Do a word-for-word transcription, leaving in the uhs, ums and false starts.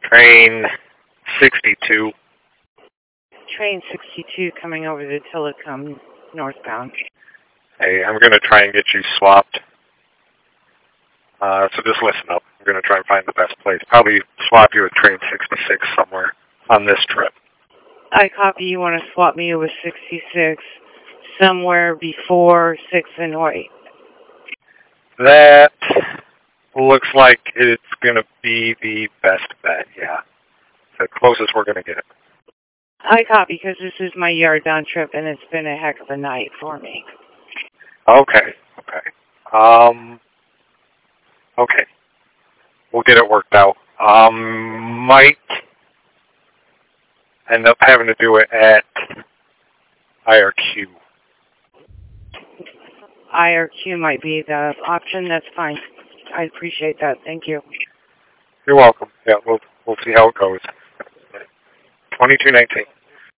Train sixty-two. Train sixty-two coming over to Tillicum, northbound. Hey, I'm going to try and get you swapped. Uh, so just listen up. I'm going to try and find the best place. Probably swap you with train sixty-six somewhere on this trip. I copy. You want to swap me with sixty-six somewhere before six and White. That looks like it's going to be the best bet, yeah. The closest we're going to get. I copy, because this is my yard down trip, and it's been a heck of a night for me. Okay, okay. Um, okay. We'll get it worked out. Um, might end up having to do it at I R Q. I R Q might be the option. That's fine. I appreciate that. Thank you. You're welcome. Yeah, we'll we'll see how it goes. twenty-two nineteen.